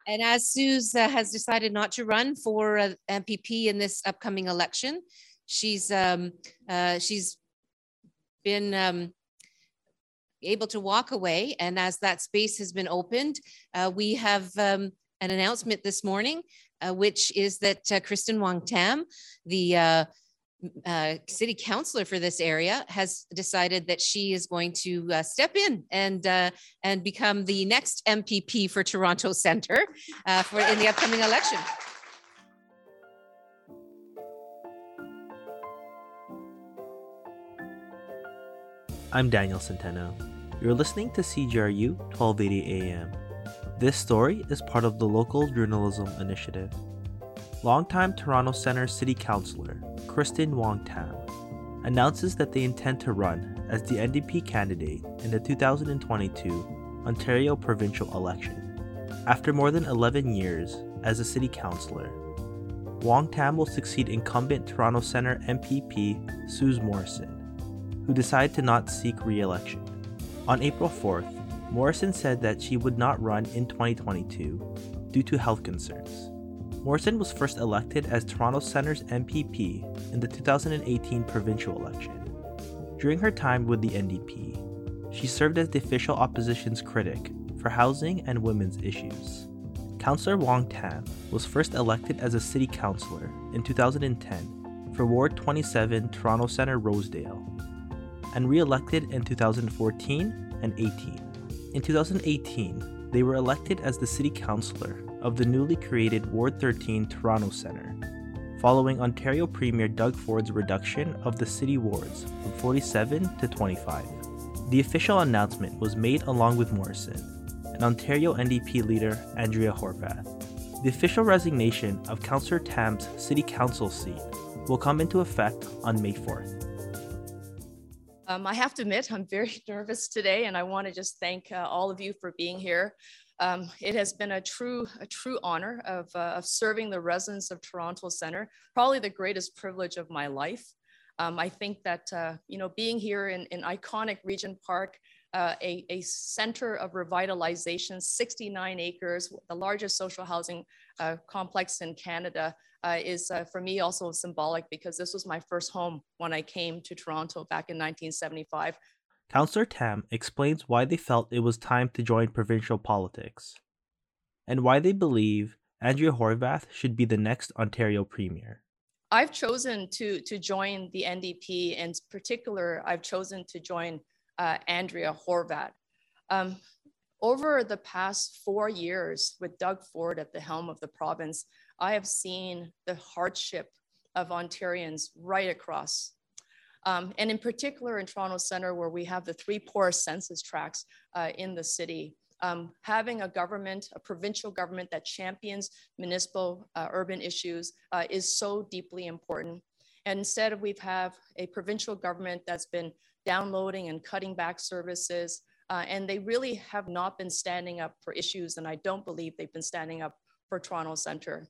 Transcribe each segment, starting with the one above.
And as Suze has decided not to run for MPP in this upcoming election, she's been able to walk away. And as that space has been opened, we have an announcement this morning, which is that Kristen Wong-Tam, the city councillor for this area, has decided that she is going to step in and become the next MPP for Toronto Centre in the upcoming election. I'm Daniel Centeno. You're listening to CJRU 1280 AM. This story is part of the Local Journalism Initiative. Longtime Toronto Centre City Councillor Kristen Wong-Tam announces that they intend to run as the NDP candidate in the 2022 Ontario provincial election. After more than 11 years as a city councillor, Wong-Tam will succeed incumbent Toronto Centre MPP Suze Morrison, who decided to not seek re-election. On April 4th, Morrison said that she would not run in 2022 due to health concerns. Morrison was first elected as Toronto Centre's MPP in the 2018 provincial election. During her time with the NDP, she served as the official opposition's critic for housing and women's issues. Councillor Wong-Tam was first elected as a city councillor in 2010 for Ward 27 Toronto Centre Rosedale, and re-elected in 2014 and 18. In 2018, they were elected as the city councillor of the newly created Ward 13 Toronto Centre, following Ontario Premier Doug Ford's reduction of the city wards from 47 to 25. The official announcement was made along with Morrison and Ontario NDP leader Andrea Horwath. The official resignation of Councillor Tam's city council seat will come into effect on May 4th. I have to admit, I'm very nervous today, and I want to just thank all of you for being here. It has been a true honor of serving the residents of Toronto Centre, probably the greatest privilege of my life. I think that being here in iconic Regent Park, a center of revitalization, 69 acres, the largest social housing complex in Canada, is for me also symbolic, because this was my first home when I came to Toronto back in 1975. Councillor Tam explains why they felt it was time to join provincial politics, and why they believe Andrea Horwath should be the next Ontario Premier. I've chosen to join the NDP, and in particular, I've chosen to join Andrea Horwath. Over the past 4 years with Doug Ford at the helm of the province, I have seen the hardship of Ontarians right across. And in particular in Toronto Centre, where we have the 3 poorest census tracts in the city, having a government, a provincial government that champions municipal urban issues is so deeply important. And instead we've have a provincial government that's been downloading and cutting back services, and they really have not been standing up for issues, and I don't believe they've been standing up for Toronto Centre.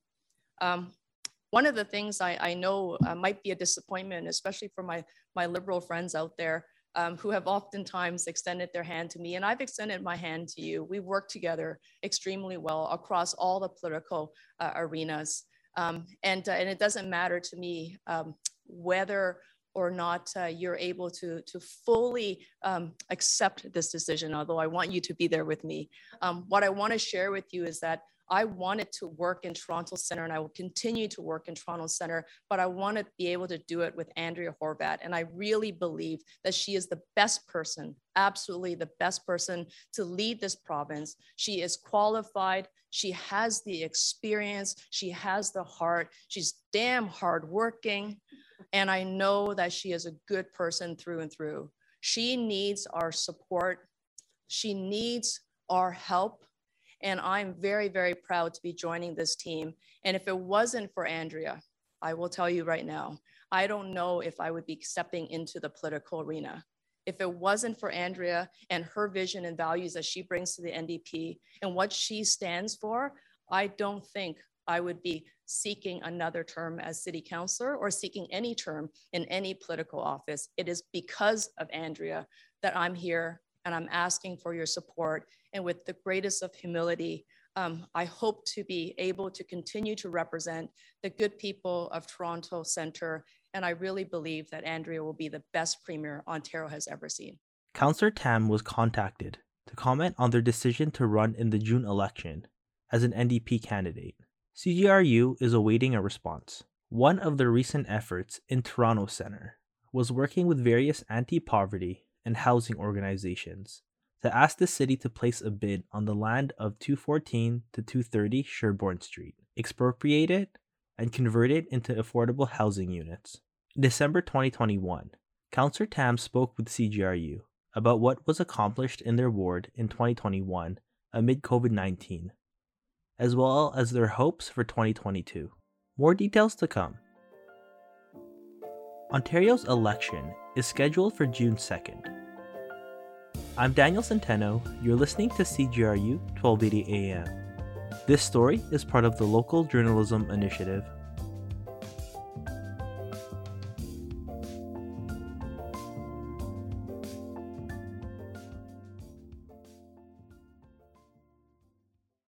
One of the things I know might be a disappointment, especially for my Liberal friends out there, who have oftentimes extended their hand to me, and I've extended my hand to you. We work together extremely well across all the political arenas. And it doesn't matter to me whether or not you're able to fully accept this decision, although I want you to be there with me. What I want to share with you is that I wanted to work in Toronto Centre, and I will continue to work in Toronto Centre, but I want to be able to do it with Andrea Horwath. And I really believe that she is the best person, absolutely the best person to lead this province. She is qualified. She has the experience. She has the heart. She's damn hardworking. And I know that she is a good person through and through. She needs our support. She needs our help. And I'm very, very proud to be joining this team. And if it wasn't for Andrea, I will tell you right now, I don't know if I would be stepping into the political arena. If it wasn't for Andrea and her vision and values that she brings to the NDP and what she stands for, I don't think I would be seeking another term as city councillor or seeking any term in any political office. It is because of Andrea that I'm here, and I'm asking for your support. And with the greatest of humility, I hope to be able to continue to represent the good people of Toronto Centre, and I really believe that Andrea will be the best premier Ontario has ever seen. Councillor Tam was contacted to comment on their decision to run in the June election as an NDP candidate. CJRU is awaiting a response. One of their recent efforts in Toronto Centre was working with various anti-poverty and housing organizations to ask the city to place a bid on the land of 214 to 230 Sherbourne Street, expropriate it, and convert it into affordable housing units. In December 2021, Councillor Tam spoke with CJRU about what was accomplished in their ward in 2021 amid COVID-19, as well as their hopes for 2022. More details to come. Ontario's election is scheduled for June 2nd. I'm Daniel Centeno. You're listening to CJRU 1280 AM. This story is part of the Local Journalism Initiative